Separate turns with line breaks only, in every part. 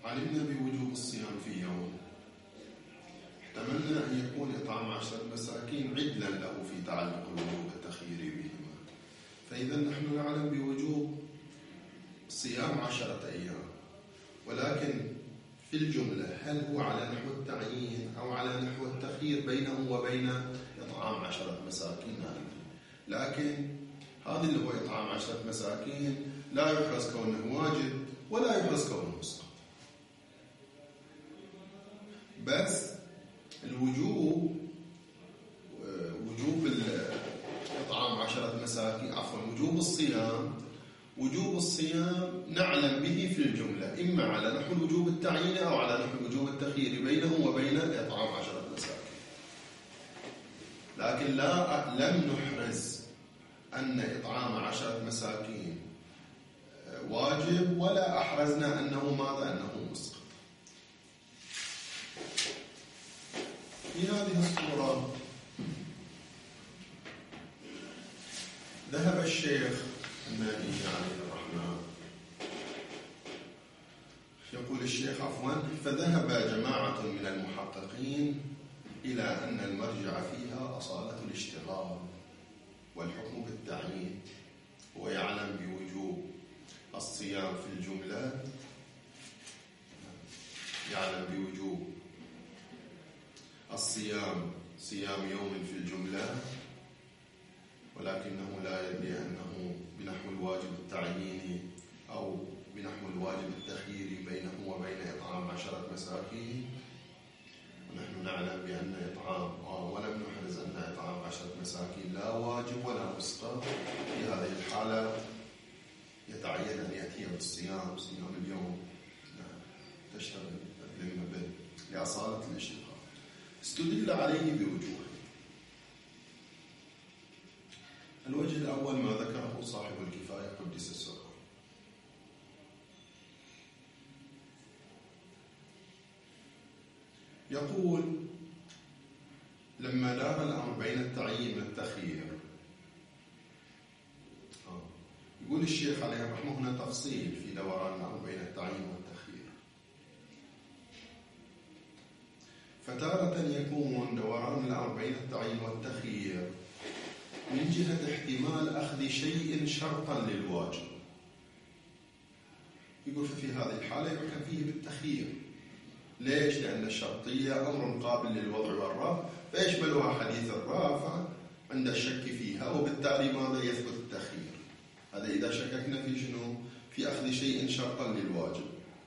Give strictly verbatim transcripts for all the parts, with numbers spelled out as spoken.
علمنا بوجوب الصيام في يوم، احتملنا أن يكون إطعام عشرة مساكين عدلا له في تعلق الوجوب التخييري بهما، فإذا نحن نعلم بوجوب صيام عشرة أيام، ولكن في الجملة هل هو على نحو التعيين أو على نحو التخيير بينه وبين إطعام عشرة مساكين؟ لكن هذا اللي هو إطعام عشرة مساكين لا يحرز كونه واجب ولا يحرز كونه مسقط، بس الوجوب وجوب إطعام عشرة مساكين عفوا وجوب الصيام وجوب الصيام نعلم به في الجملة إما على نحو الوجوب التعييني أو على نحو الوجوب التخييري بينه وبين إطعام عشرة مساكين، لكن لا لم نحرز أن إطعام عشرة مساكين واجب ولا أحرزنا أنه ماذا أنه مسقط. في هذه الصورة ذهب الشيخ النبي عليه الرحمة، يقول الشيخ عفوا فذهب جماعة من المحققين إلى أن المرجع فيها أصالة الاشتغال والحكم بالتعيين، ويعلم بوجوب الصيام في الجملة، يعلم بوجوب الصيام صيام يوم في الجملة، ولكنه لا يدري أنه بنحو الواجب التعييني أو بنحو الواجب التخييري بينه وبين إطعام عشرة مساكين، ونحن نعلم بأن إطعام ولم نحرز أن إطعام عشرة مساكين لا واجب ولا مسقط. في هذه الحالة يتعين أن يأتي بالصيام صيام اليوم تشتغل به لأصالة الاشتغال. استدل عليه بوجوه. الوجه الأول ما ذكره صاحب الكفاية قدس السره، يقول لما دار الأمر بين التعيين والتخيير، يقول الشيخ عليه الرحمة هنا تفصيل في دوران الأمر بين التعيين والتخيير، فتارة يكون دوران الأمر بين التعيين والتخيير من جهة احتمال أخذ شيء شرطا للواجب، يقول في هذه الحالة يحكم فيه بالتخيير. ليش؟ لأن الشرطية أمر قابل للوضع والرفع، فيشملها حديث الرافع عند الشك فيها، وبالتالي ماذا يثبت التخيير. هذا إذا شككنا في شنو؟ في أخذ شيء شرطا للواجب.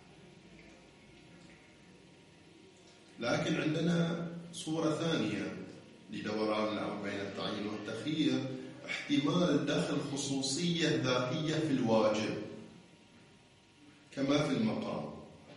لكن عندنا صورة ثانية لدوران الأمر بين التعيين والتخيير، احتمال دخل خصوصية ذاتية في الواجب كما في المقام.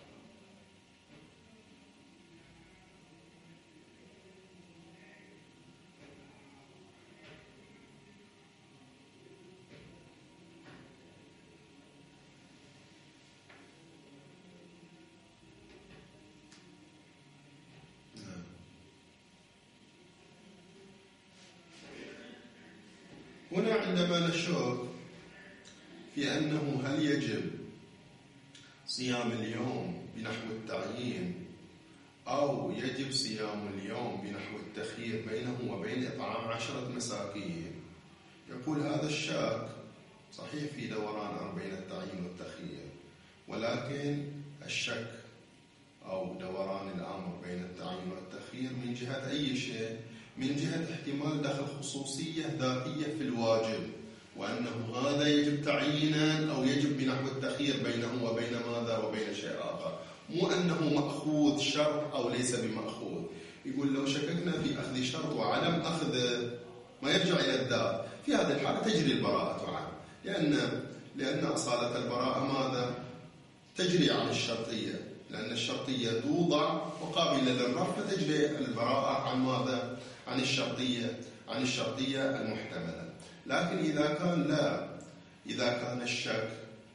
هنا عندما نشك في أنه هل يجب صيام اليوم بنحو التعيين أو يجب صيام اليوم بنحو التخيير بينه وبين إطعام عشرة مساكين، يقول هذا الشك صحيح في دوران الأمر بين التعيين والتخيير، ولكن الشك أو دوران الأمر بين التعيين والتخيير من جهة أي شيء؟ من جهة احتمال دخل خصوصية ذاتية في الواجب، وأنه هذا يجب تعيينا أو يجب بنحو التخيير بينه وبين ماذا وبين شيء آخر، مو أنه مأخوذ شرط أو ليس بمأخوذ. يقول لو شككنا في أخذ شرط وعدم أخذ ما يرجع إلى الذات، في هذه الحالة تجري البراءة عنه، لأن لأن أصالة البراءة ماذا؟ تجري عن الشرطية، لأن الشرطية توضع وقابلة للرفع، فتجري البراءة عن ماذا؟ عن الشرطية عن الشرطية المحتملة. لكن إذا كان لا، إذا كان الشك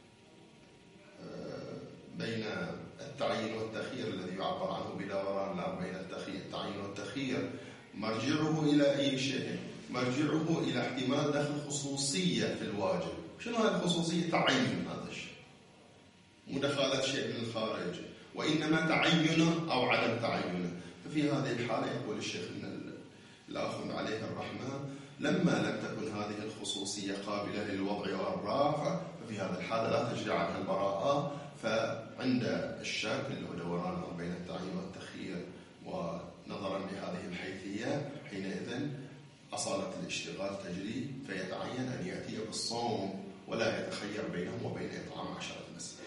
بين التعيين والتخيير الذي يعبر عنه بدوران الأمر بين التعيين والتخيير مرجعه إلى أي شيء؟ مرجعه إلى احتمال دخل خصوصية في الواجب. شنو هذه الخصوصية؟ تعيين هذا الشيء، مدخلات شيء من الخارج، وإنما تعينه أو عدم تعينه. ففي هذه الحالة يقول الشيخ إن الآخذ عليه الرحمة لما لم تكن هذه الخصوصية قابلة للوضع والرفع ففي هذه الحالة لا تجري عنها البراءة. فعند الشك اللي هو دوران الأمر بين التعيين والتخيير ونظرا لهذه الحيثية حينئذ أصالة الاشتغال تجري فيتعين أن يأتي بالصوم ولا يتخير بينه وبين إطعام عشرة مساكين.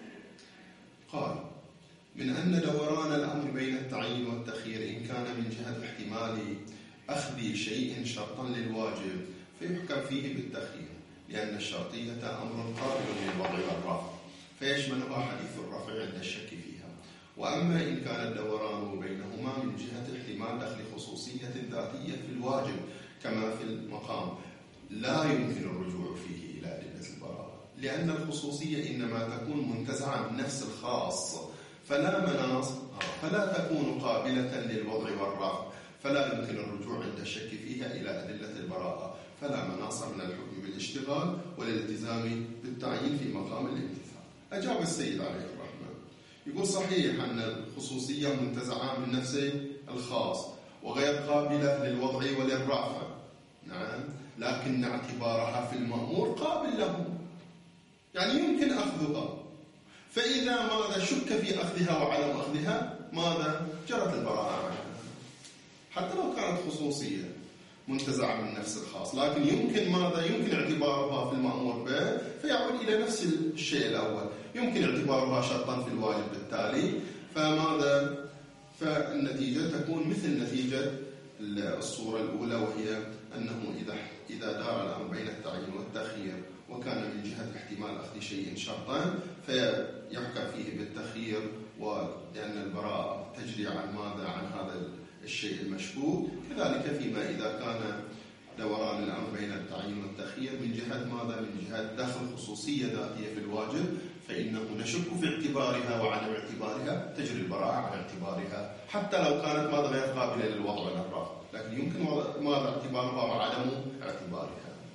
قال: من أن دوران الأمر بين التعيين والتخيير إن كان من جهة احتمال أخذ شيء شرطا للواجب فيحكم فيه بالتخيير، لأن الشرطية أمر قابل للوضع والرفع فيشملها حديث الرفع عند الشك فيها. وأما إن كان الدوران بينهما من جهة احتمال دخل خصوصية ذاتية في الواجب كما في المقام لا يمكن الرجوع فيه إلى أدلة البراءة، لأن الخصوصية إنما تكون منتزعة من نفس الخاص فلا مناص فلا تكون قابلة للوضع والرفع، فلا يمكن الرجوع عند الشك فيها إلى أدلة البراءة، فلا مناص من الحكم بالاشتغال والالتزام بالتعيين في مقام الامتثال. أجاب السيد عليه الرحمة يقول: صحيح أن الخصوصية منتزعة من نفس الخاص وغير قابلة للوضع وللرفع، نعم، لكن اعتبارها في المأمور قابل له، يعني يمكن أخذها. فإذا ماذا شك في أخذها وعدم أخذها ماذا جرت البراءة عنها، حتى لو كانت خصوصية منتزعة من نفس الخاص، لكن يمكن ماذا يمكن اعتبارها في المأمور به فيعود إلى نفس الشيء الأول، يمكن اعتبارها شرطا في الواجب بالتالي، فماذا فالنتيجة تكون مثل نتيجة الصورة الأولى، وهي أنه إذا إذا دار الأمر بين التعيين والتخيير وكان من جهة احتمال أخذ شيء شرطا فيحكم فيه بالتخيير، ولأن البراءة تجري عن ماذا عن هذا الشيء المشكوك. كذلك فيما إذا كان دوران الأمر بين التعيين والتخيير من جهة ماذا من جهة دخل خصوصية ذاتية في الواجب فإنه نشك في اعتبارها وعدم اعتبارها، تجري البراءة عن اعتبارها حتى لو كانت ماذا غير قابلة للوضع والرفع، لكن يمكن ماذا اعتبارها وعدم اعتبارها.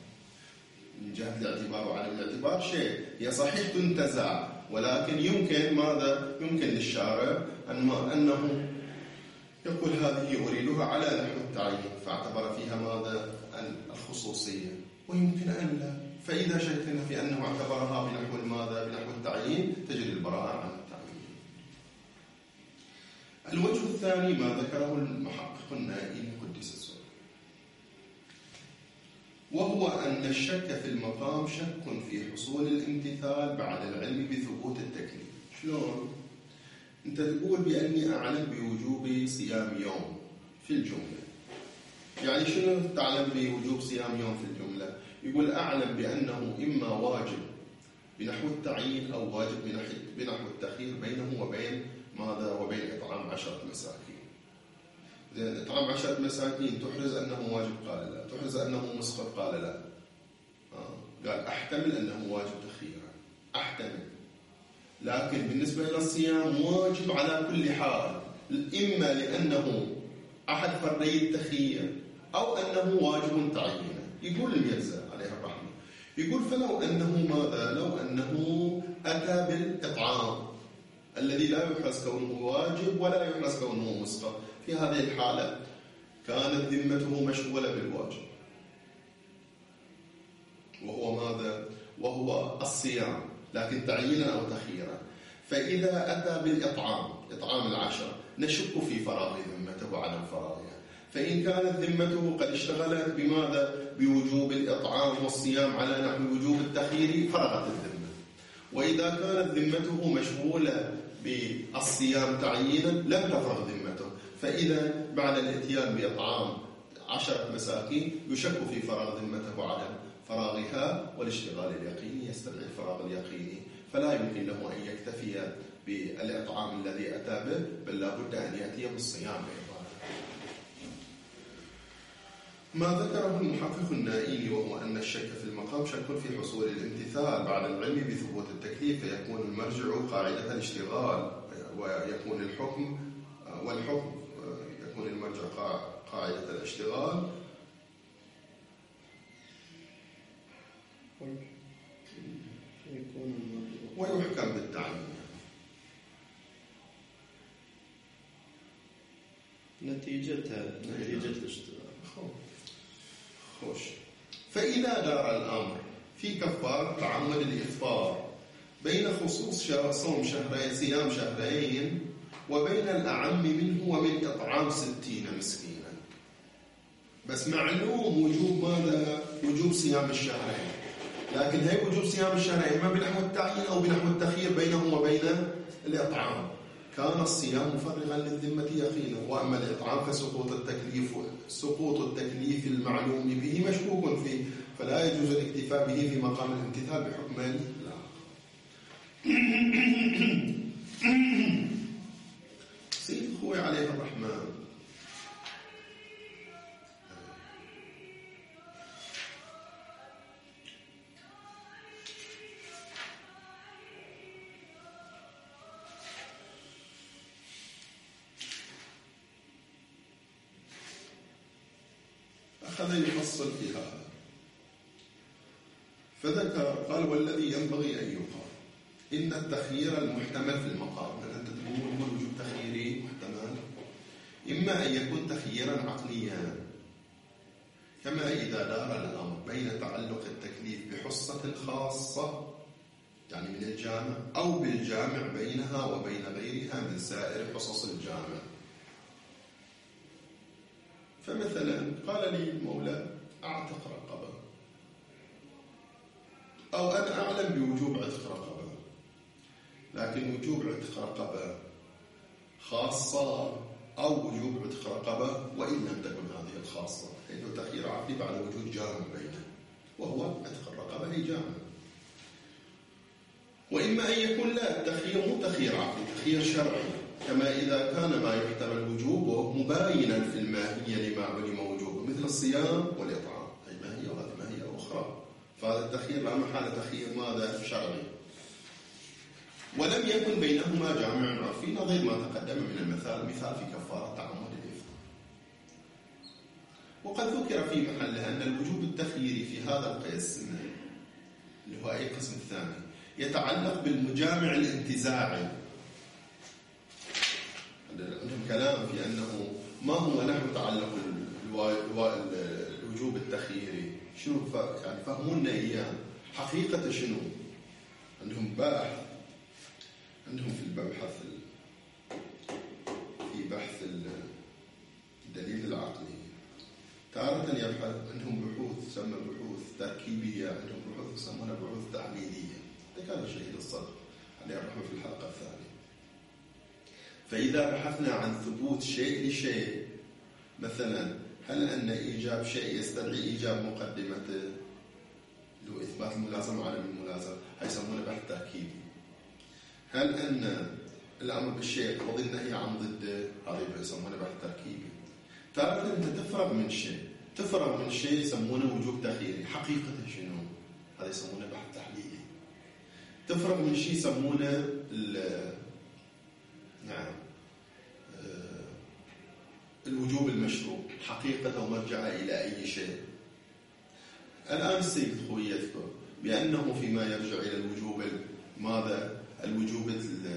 من جهة الاعتبار وعدم الاعتبار شيء هي صحيح تنتزع، ولكن يمكن ماذا يمكن للشارع أن أنه يقول هذه أريدها على نحو التعيين فاعتبر فيها ماذا الخصوصية، ويمكن أن لا، فإذا شكنا في أنه اعتبرها بنحو ماذا بنحو التعيين تجري البراءة عن التعيين. الوجه الثاني ما ذكره المحقق النائي قدس السر، وهو أن الشك في المقام شك في حصول الامتثال بعد العلم بثبوت التكليف. شلون؟ أنت تقول بأني أعلم بوجوب صيام يوم في الجملة، يعني شنو تعلم بوجوب صيام يوم في الجملة؟ يقول أعلم بأنه إما واجب بنحو التعيين أو واجب بنحو التخيير بينه وبين ماذا وبين إطعام عشرة مساكين. إذا إطعام عشرة مساكين تحرز أنه واجب قال لا، تحرز أنه مسقط قال لا. آه. قال أحتمل أنه واجب تخييرا، أحتمل، لكن بالنسبة إلى الصيام واجب على كل حال، إما لأنه أحد فردي التخيير أو أنه واجب تعيينا. يقول الميرزا عليه الرحمة يقول فلو أنه ماذا لو أنه أتى بالإطعام الذي لا يحرز كونه واجب ولا يحرز كونه مسقط، في هذه الحالة كانت ذمته مشغولة بالواجب وهو ماذا وهو الصيام، لكن تعيينا أو تخييرا. فإذا أتى بالإطعام إطعام العشرة نشك في فراغ ذمته وعدم فراغها، فإن كانت ذمته قد اشتغلت بماذا بوجوب الإطعام والصيام على نحو وجوب التخيير فرغت الذمة، وإذا كانت ذمته مشغولة بالصيام تعيينا لم تفرغ ذمته، فإذا بعد الاتيان بإطعام عشرة مساكين يشك في فراغ ذمته وعدم فراغها، والاشتغال اليقيني يستدعي الفراغ اليقيني، فلا يمكن له أن يكتفي بالإطعام الذي أتى به، بل لا بد أن يأتي بالصيام أيضا. ما ذكره المحقق النائي وهو أن الشك في المقام شك في حصول الامتثال بعد العلم بثبوت التكليف، فيكون المرجع قاعدة الاشتغال ويكون الحكم والحكم يكون المرجع قاعدة الاشتغال ويحكم بالتعيين.
نتيجتها نتيجة الاشتراك.
خوش. فإذا دار الأمر في كفارة تعمد الإفطار بين خصوص صوم شهرين صيام شهرين وبين الأعم منه ومن إطعام ستين مسكينا، بس معلوم وجوب ماذا؟ وجوب صيام الشهرين، لكن هي وجوب صيام الشهرين إما بنحو التعيين أو بنحو التخيير بينهم وبين الإطعام. كان الصيام مفرغا للذمة يقينا، وأما الإطعام فسقوط التكليف سقوط التكليف المعلوم به مشكوك فيه، فلا يجوز الاكتفاء به في مقام الامتثال بحكمان لا. سيد خوي عليه الرحمن، أخذ يفصل في هذا فذكر قال: والذي ينبغي أن يقال إن التخيير المحتمل في المقام، أنت تقول وجود تخييري محتمل، إما أن يكون تخييرا عقليا كما إذا دار الأمر بين تعلق التكليف بحصة خاصة يعني من الجامع أو بالجامع بينها وبين غيرها من سائر حصص الجامع. فمثلا قال لي المولى: أعتق رقبة، أو أنا أعلم بوجوب عتق رقبة، لكن وجوب عتق رقبة خاصة أو وجوب عتق رقبة وإن لم تكن هذه الخاصة، لأنه تخيير عقلي بعد وجود جامع بينه، وهو عتق الرقبة هي جامع. وإما أن يكون لا التخيير مو تخيير عقلي، تخيير شرعي، كما إذا كان ما يحتمل وجوبه مباينا في الماهية لما علم وجوبه، مثل الصيام والإطعام، أي ماهية وهذه ماهية أخرى، فهذا التخيير لا محالة تخيير ماذا؟ شرعي. ولم يكن بينهما جامع عرفي نظير ما تقدم من المثال، مثال في كفارة تعمد الإفطار. وقد ذكر في محله أن الوجوب التخييري في هذا القسم اللي هو أي قسم الثاني يتعلق بالمجامع الانتزاعي. عندهم كلام في أنه ما هو نحو تعلق الوجوب التخييري، شنو يعني فهمونا إياه حقيقة شنو. عندهم باحث عندهم في البحث في بحث الدليل العقلي تارة يبحث، عندهم بحوث تسمى بحوث تركيبية، عندهم بحوث يسمونها بحوث تعليلية. ذكر الشهيد الصدر عليه الرحمة في الحلقة الثانية. فإذا بحثنا عن ثبوت شيء لشيء، مثلا هل أن إيجاب شيء يستدعي إيجاب مقدمته اللي هو إثبات الملازمة على الملازمة، هيسمونه بحث تركيبي. هل أن الأمر بالشيء وضع النهي عن ضده، هذا يسمونه بحث تركيبي. تارة أنت تفرغ من شيء تفرغ من شيء يسمونه وجوب تخييري، حقيقة شنو؟ هذا يسمونه بحث تحليلي. تفرغ من شيء يسمونه نعم الوجوب المشروع، حقيقة ومرجع إلى أي شيء. الآن السيد خوي يذكر بأنه فيما يرجع إلى الوجوب ماذا؟ الوجوب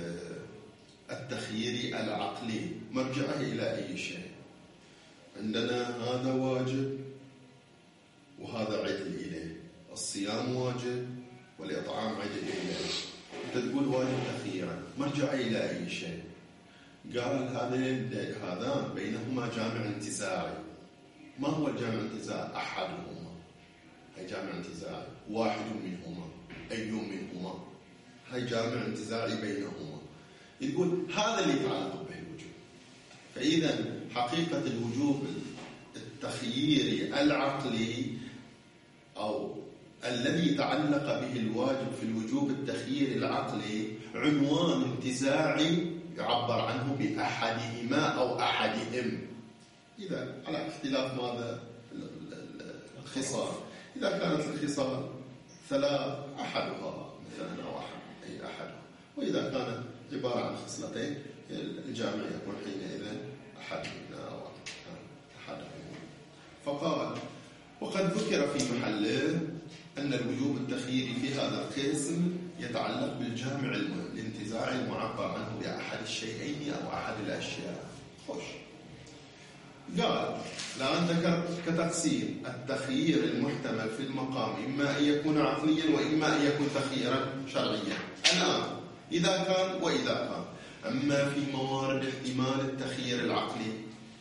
التخييري العقلي مرجعه إلى أي شيء. عندنا هذا واجب وهذا عدل إليه، الصيام واجب والإطعام عدل إليه. أنت تقول واجب تخييرا، مرجعه إلى أي شيء؟ قال هذين هذان بينهما جامع انتزاعي. ما هو الجامع الانتزاعي؟ أحدهما، هي جامع انتزاعي، واحد منهما، أي منهما، هي جامع انتزاعي بينهما. يقول هذا اللي يتعلق به الوجوب. فإذا حقيقة الوجوب التخييري العقلي أو الذي تعلق به الواجب في الوجوب التخييري العقلي عنوان انتزاعي يعبر عنه بأحدهما أو أحدهم، إذا على اختلاف ماذا؟ الخصال. إذا كانت الخصال ثلاث أحدها مثلا أو أحد أي أحدها، وإذا كانت عبارة عن خصلتين الجامع يكون حينئذ أحدهما أو أحدهما. فقال: وقد ذكر في محله أن الوجوب التخييري في هذا القسم يتعلق بالجامع الانتزاعي المعبر عنه بأحد الشيئين أو أحد الأشياء. خوش. قال الآن ذكر كتقسيم التخيير المحتمل في المقام إما أن يكون عقليا وإما أن يكون تخييرا شرعيا. الآن إذا كان وإذا كان. أما في موارد احتمال التخيير العقلي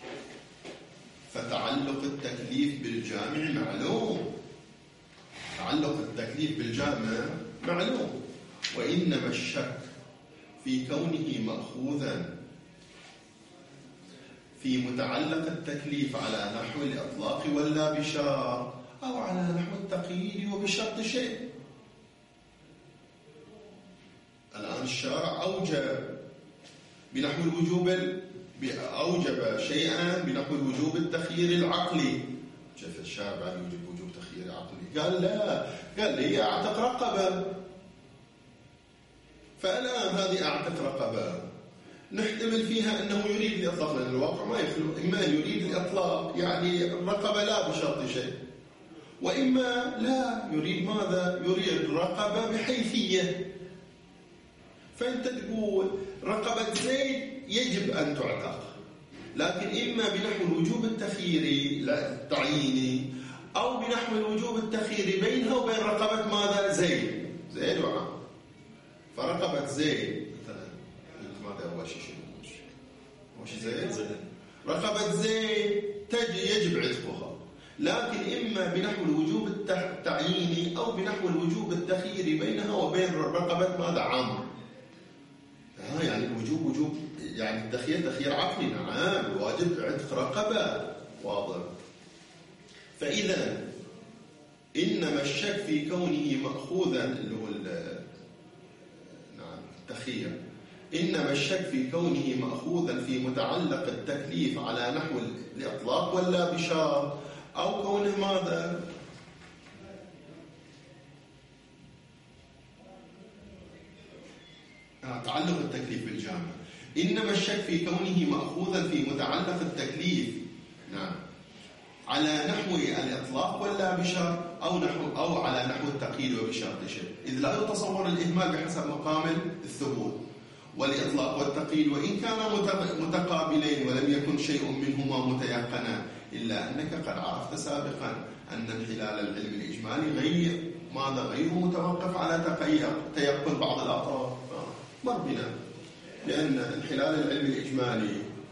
فتعلق التكليف بالجامع معلوم، تعلق التكليف بالجامع معلوم، وإنما الشك في كونه مأخوذا في متعلق التكليف على نحو الإطلاق ولا بشرط، أو على نحو التقييد وبشرط شيء. الآن الشارع أوجب بنحو الوجوب، أوجب شيئا بنحو الوجوب التخيير العقلي. شوف الشارع يوجب وجوب تخيير عقلي، قال لا، قال لي أعتق رقبة. فالآن هذه أعتق رقبة نحتمل فيها أنه يريد الإطلاق، لأن الواقع ما يخلو، إما يريد الإطلاق يعني الرقبة لا بشرط شيء، وإما لا يريد ماذا؟ يريد رقبة بحيثية. فأنت تقول رقبة زيد يجب أن تعتق، لكن إما بنحو الوجوب التخييري التعييني أو بنحو الوجوب التخييري بينها وبين رقبة ماذا؟ زيد زيد وعام. فرقبة زيد مثلا ماذا أول شيء أول شيء زيد رقبة زيد تجي يجب عتقها، لكن إما بنحو الوجوب التعييني أو بنحو الوجوب التخييري بينها وبين رقبة ماذا؟ عام. ها يعني الوجوب وجوب يعني التخيير تخيير عقلي، نعم الواجب عتق رقبة، واضح. فإذا إنما الشك في كونه مأخوذا اللي هو نعم التخيير، إنما الشك في كونه مأخوذا في متعلق التكليف على نحو الإطلاق ولا بشرط، أو كونه ماذا؟ تعلق التكليف بالجامع. إنما الشك في كونه مأخوذا في متعلق التكليف نعم على نحو الإطلاق ولا بشرط، أو نحو أو على نحو التقييد وبشرط شيء، إذ لا يتصور الإهمال بحسب مقام الثبوت والإطلاق والتقييد، وإن كانا متقابلين ولم يكن شيء منهما متيقنا، إلا أنك قد عرفت سابقا أن انحلال العلم الإجمالي غير ماذا؟ غير متوقف على تيقن بعض الأطراف. مر بنا لأن انحلال العلم الإجمالي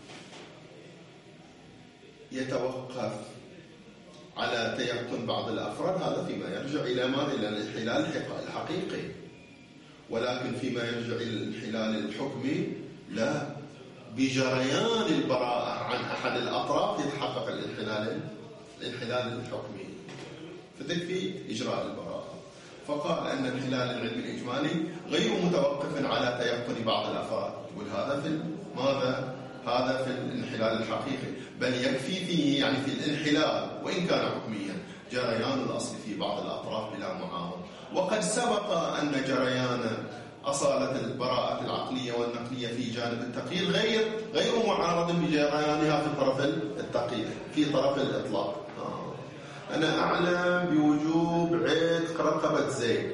يتوقف على تيقن بعض الأفراد، هذا فيما يرجع إلى ماذا؟ إلى الانحلال الحقيقي، ولكن فيما يرجع إلى الانحلال الحكمي لا، بجريان البراءة عن أحد الأطراف يتحقق الانحلال الانحلال الحكمي، فتكفي إجراء البراءة. فقال أن انحلال العلم الإجمالي غير متوقف على تيقن بعض الأفراد، وهذا في ماذا؟ هذا في الانحلال الحقيقي، بل يكفي فيه يعني في الانحلال وإن كان حكميا جريان الأصل في بعض الأطراف بلا معارض. وقد سبق أن جريان أصالة البراءة العقلية والنقلية في جانب التقييد غير غير معارض بجريانها في طرف التقييد في طرف الإطلاق. أنا أعلم بوجوب عتق رقبة زيد،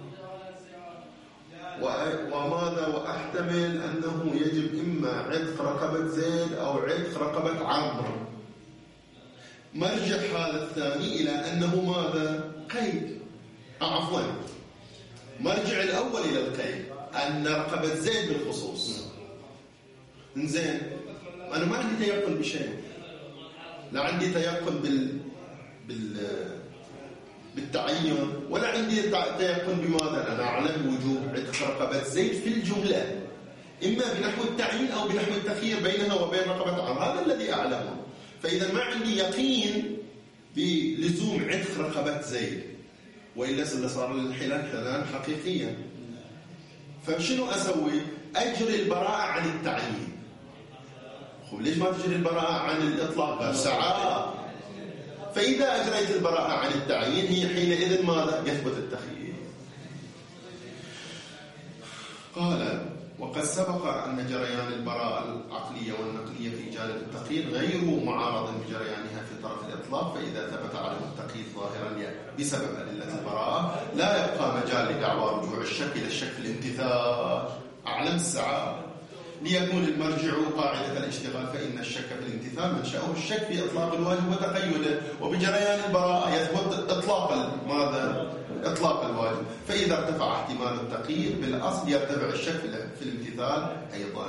وماذا؟ وأحتمل أنه يجب إما عتق رقبة زيد أو عتق رقبة عمرو. مرجع هذا الثاني إلى أنه ماذا؟ قيد، عفوا مرجع الأول إلى القيد، أن رقبة زيد بالخصوص. إنزين أنا ما عندي تيقن بشيء، لا عندي تيقن بال بال بالتعين ولا عندي تيقن بماذا؟ أنا أعلم وجوب عتق رقبة زيد في الجملة، إما بنحو التعيين أو بنحو التخيير بينها وبين رقبة عمرو، هذا الذي أعلمه. فإذا ما عندي يقين بلزوم عتق رقبة زيد، وإلا صار الانحلال انحلالا حقيقيا. فشنو أسوي؟ أجري البراءة عن التعيين. خب ليش ما تجري البراءة عن الإطلاق؟ ساعات. فإذا أجريت البراءة عن التعيين هي حينئذ ماذا؟ يثبت التخيير. قال وقد سبق أن جريان البراءة العقلية والنقلية في جانب التقييد غير معارض بجريانها في طرف الإطلاق، فإذا ثبت على التقييد ظاهرا بسبب أدلة البراءة لا يبقى مجال لدعوى رجوع الشك إلى الشك في الامتثال. أعلم الساعة ليكون المرجع قاعدة الاشتغال فإن الشك في الامتثال منشأه الشك في إطلاق الواجب وتقيده، وبجريان البراءة يثبت إطلاق ماذا؟ إطلاق الواجب. فإذا ارتفع احتمال التقييد بالأصل يرتفع الشك في الامتثال أيضا.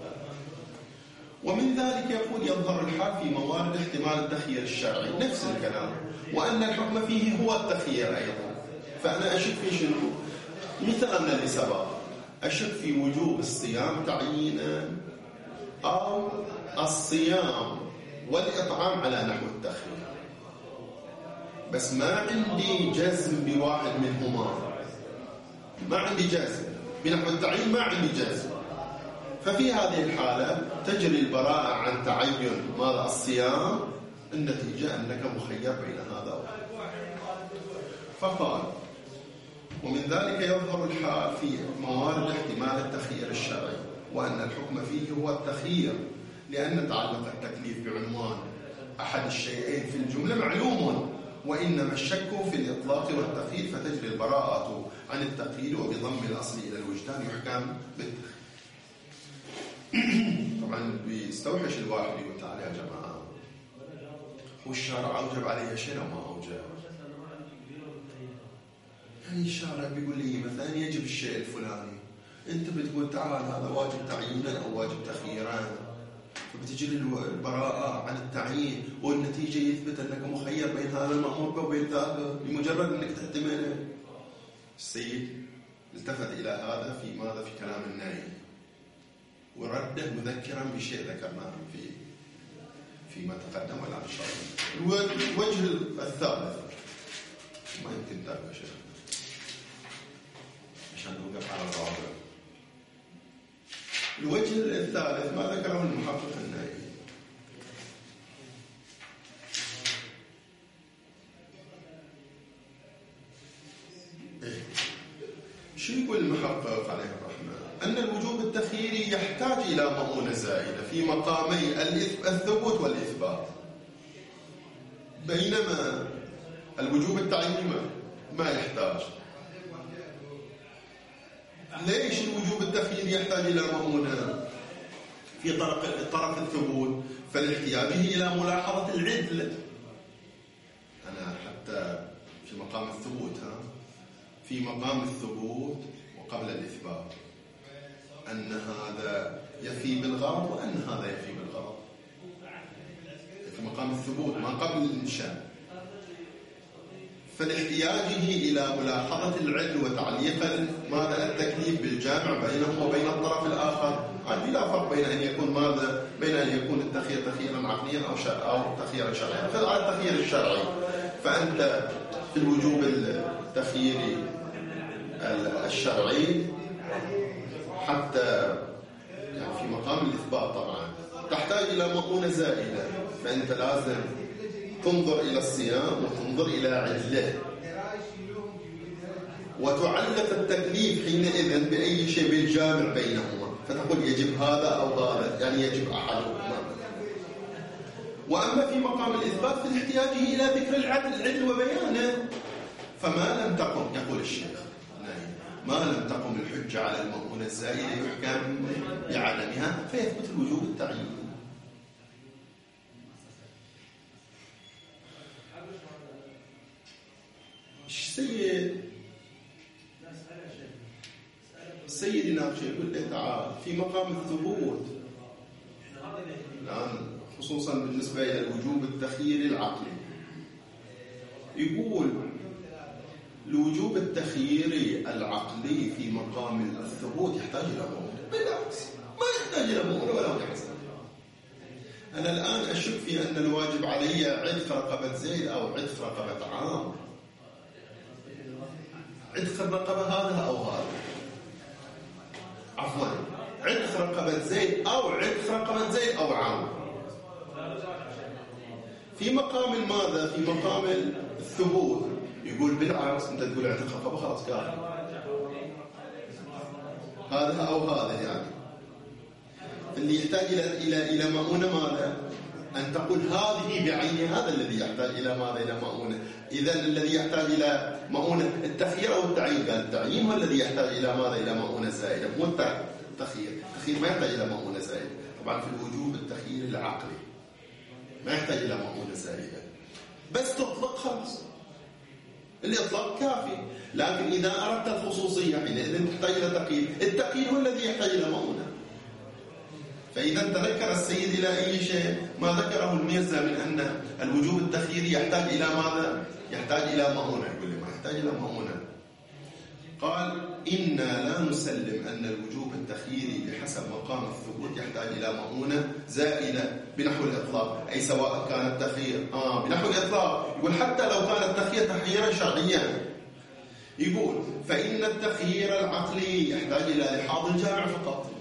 ومن ذلك يقول يظهر الحال في موارد احتمال التخيير الشرعي، نفس الكلام، وأن الحكم فيه هو التخيير أيضا. فأنا أشك في شنو؟ مثالنا اللي سبق، أشك في وجوب الصيام تعيينا أو الصيام والإطعام على نحو التخيير، بس ما عندي جزم بواحد منهما، ما عندي جزم بنحو التعيين، ما عندي جزم. ففي هذه الحالة تجري البراءة عن تعين ماذا؟ الصيام. النتيجة أنك مخير بين هذا وهذا. فقال ومن ذلك يظهر الحال في موارد احتمال التخيير الشرعي، وأن الحكم فيه هو التخيير، لأن تعلق التكليف بعنوان أحد الشيئين في الجملة معلوم، وإنما الشك في الإطلاق والتخيير، فتجري البراءة عن التقييد، وبضم الأصل إلى الوجدان يحكم بالتخيير. طبعا بيستوحش الواحد يقول تعالى يا جماعة، والشارع أوجب علي شيء أو ما أوجب؟ يعني الشارع بيقول لي مثلا يجب الشيء الفلاني، أنت بتقول تعال هذا واجب تعيينا أو واجب تخييرا، فبتجري البراءة عن التعيين، والنتيجة يثبت أنك مخير بين هذا المأمور وبين ذاك بمجرد أنك تحتمله. السيد التفت إلى هذا في ماذا؟ في كلام النائي، ورده مذكرا بشيء ذكرناه في فيما تقدم ولا إن شاء الله. الوجه الثالث ما يمكن تابع شيء عشان نوقف على الرابع. الوجه الثالث ما ذكره المحقق النائي. إيه؟ شو يقول المحقق عليه الرحمة؟ أن الوجوب التخييري يحتاج إلى مؤونة زائدة في مقامي الثبوت والإثبات، بينما الوجوب التعييني ما يحتاج. ليش الوجوب التخييري يحتاج إلى مؤونة في طرف طرف الثبوت؟ فلاحتياجه إلى ملاحظة العدل. أنا حتى في مقام الثبوت ها في مقام الثبوت وقبل الإثبات أن هذا يفي بالغرض وأن هذا يفي بالغرض، في مقام الثبوت ما قبل الإنشاء. فلاحتياجه إلى ملاحظة العدل وتعليق ماذا؟ التكليف بالجامع بينه وبين الطرف الآخر، يعني لا فرق بين أن يكون ماذا؟ بين أن يكون التخيير تخييرا عقليا أو شرع أو تخييرا شرعيا. فعلى التخيير الشرعي فأنت في الوجوب التخييري الشرعي حتى يعني في مقام الإثبات طبعا تحتاج إلى مؤونة زائدة، فأنت لازم تنظر إلى الصيام وتنظر إلى عدله، وتعلق التكليف حينئذ بأي شيء بالجامع بينهما، فتقول يجب هذا أو هذا، يعني يجب أحدهما. وأما في مقام الإثبات فاحتياجه إلى ذكر العدل العدل وبيانه، فما لم تقم، يقول الشيخ ما لم تقم الحجة على المؤونة الزائدة يحكم بعدمها فيثبت الوجوب التعيين. السيد السيد يناقش يقول له تعال في مقام الثبوت الآن خصوصا بالنسبة إلى الوجوب التخييري العقلي، يقول الوجوب التخييري العقلي في مقام الثبوت يحتاج إلى مؤونة، بالعكس ما يحتاج إلى مؤونة ولا يحتاج. أنا الآن أشك في أن الواجب علي عتق رقبة زيد أو عتق رقبة عام، عتق الرقبة هذا أو هذا، عفوا عتق رقبة زيد أو عتق رقبة زيد أو عام. في مقام ماذا؟ في مقام الثبوت يقول بالعكس، أنت تقول عتق رقبة خلاص كافي، هذا أو هذا. يعني اللي يحتاج إلى إلى إلى مؤونة ماذا؟ أن تقول هذه بعينها، هذا الذي يحتاج إلى ماذا؟ إلى مؤونة. إذا الذي يحتاج إلى مؤونة التخيير أو التعيين، قال التعيين هو الذي يحتاج إلى ماذا؟ إلى مؤونة زائدة، مو التخيير. التخيير ما يحتاج إلى مؤونة زائدة. طبعا في الوجوب التخيير العقلي ما يحتاج إلى مؤونة زائدة، بس تطلق خلاص، الإطلاق كافي. لكن إذا أردت الخصوصية حينئذ تحتاج إلى تقييد. التقييد هو الذي يحتاج إلى مؤونة. فإذا تذكر السيد إلى أي شيء ما ذكره الميزة من أن الوجوب التخييري يحتاج إلى ماذا؟ يحتاج إلى مؤونة. يقول لي ما يحتاج إلى مؤونة. قال إنا لا نسلم أن الوجوب التخييري بحسب مقام الثبوت يحتاج إلى مؤونة زائدة بنحو الإطلاق، أي سواء كان التخيير آه بنحو الإطلاق. يقول حتى لو كان التخيير تخييرا شرعيا، يقول فإن التخيير العقلي يحتاج إلى لحاظ الجامع فقط،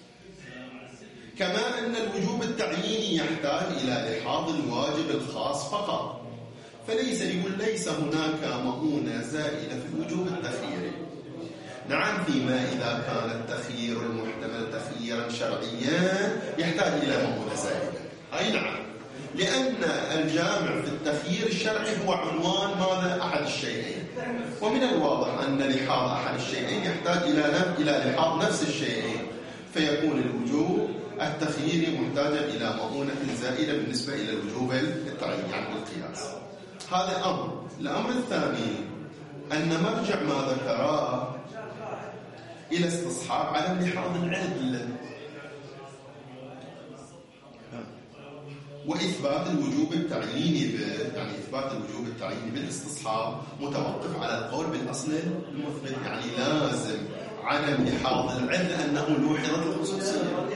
كما أن الوجوب التعييني يحتاج إلى لحاظ الواجب الخاص فقط. فليس يقول ليس هناك مؤونة زائدة في الوجوب التخييري. نعم، فيما إذا كان التخيير المحتمل تخييرا شرعيا يحتاج إلى مؤونة زائدة. أي نعم، لأن الجامع في التخيير الشرعي هو عنوان ماذا؟ أحد الشيئين، ومن الواضح أن لحاظ أحد الشيئين يحتاج إلى إلى لحاظ نفس الشيئين، فيكون الوجوب التخييري محتاجا إلى مؤونة زائدة بالنسبة إلى الوجوب التعييني عن القياس. هذا أمر. الأمر الثاني أن مرجع ما ذكره إلى استصحاب عدم لحاظ العدل وإثبات الوجوب التعييني ب... يعني إثبات الوجوب التعييني بالاستصحاب متوقف على القول بالأصل المثبت. يعني لازم عدم لحاظ العدل أنه لوحظت الخصوصية.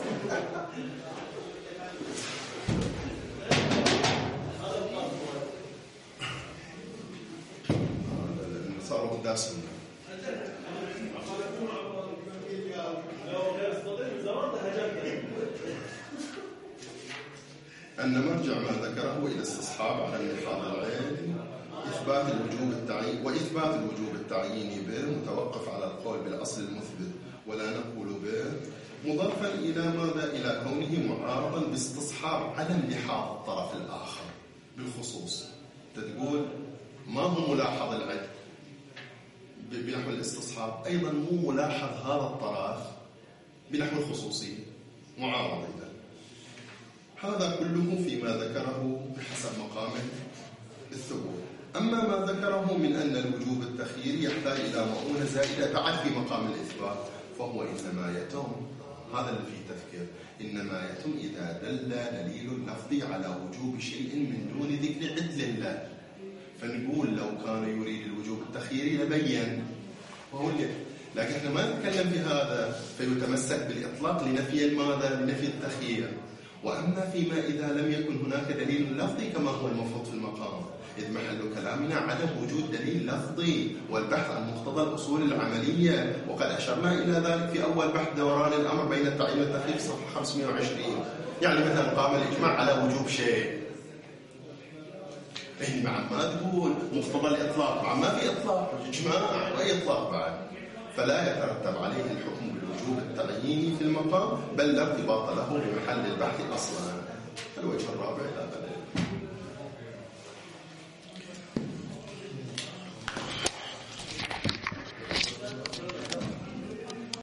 صاروا قداسهم أن مرجع ما ذكره إلى استصحاب على لحاظ العين إثبات الوجوب التعيين وإثبات الوجوب التعييني به متوقف على القول بالأصل المثبت ولا نقول به، مضافا إلى ماذا؟ إلى كونه معارضا باستصحاب عدم لحاظ الطرف الآخر بالخصوص. تقول ما هو ملاحظ العدل بنحو الاستصحاب، أيضا مو ملاحظ هذا الطرف بنحو الخصوصية، معارض إذا. هذا كله فيما ذكره بحسب مقام الثبوت. أما ما ذكره من أن الوجوب التخييري يحتاج إلى مؤونة زائدة تعد في مقام الإثبات، فهو إنما يتم، هذا اللي فيه تذكير، إنما يتم إذا دل دليل لفظي على وجوب شيء من دون ذكر عدل له. فنقول لو كان يريد الوجوب التخييري لبين وهو اللي، لكن احنا ما نتكلم في هذا فيتمسك بالإطلاق لنفي الماذا؟ لنفي التخيير. وأما فيما إذا لم يكن هناك دليل لفظي كما هو المفروض في المقام، إذ محل كلامنا عدم وجود دليل لفظي والبحث عن مقتضى الأصول العملية، وقد أشرنا إلى ذلك في أول بحث دوران الأمر بين التعيين والتخيير صفحة خمسمائة وعشرين. يعني مثلا قام الإجماع على وجوب شيء، إيه مع ما تقول مقتضى الإطلاق، مع ما في إطلاق إجماع وأي إطلاق بعد، فلا يترتب عليه الحكم بالوجوب التعييني في المقام، بل لا ارتباط له بمحل البحث أصلا. الوجه الرابع هذا